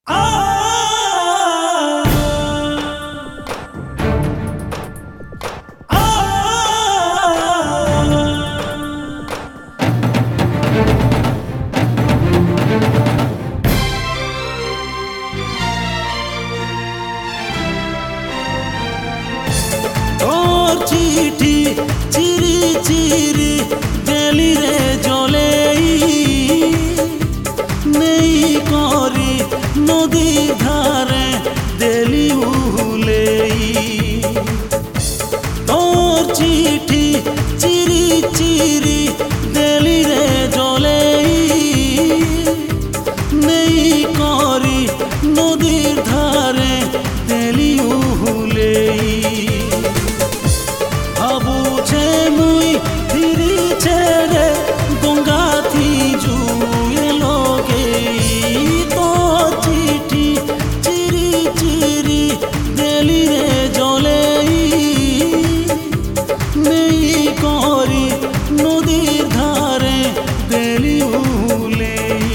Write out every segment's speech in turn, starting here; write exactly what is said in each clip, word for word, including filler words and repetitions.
চিঠি চিরি চিরি দেলি রে জলে নেই করি নদীর ধারে দেলি উলেই তোর চিঠি চিরি চিরি দেলি রে জলে নেই করি নদীর ধারে দেলি উলেই ভাবুছে মুই ফিরিছে রে গঙ্গাথি জুয়ে লগে তো চিঠি চিরি চিরি দেলি রে জলে নেই করি নদীর ধারে দেলি উলেই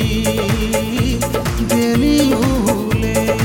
দেলি উলেই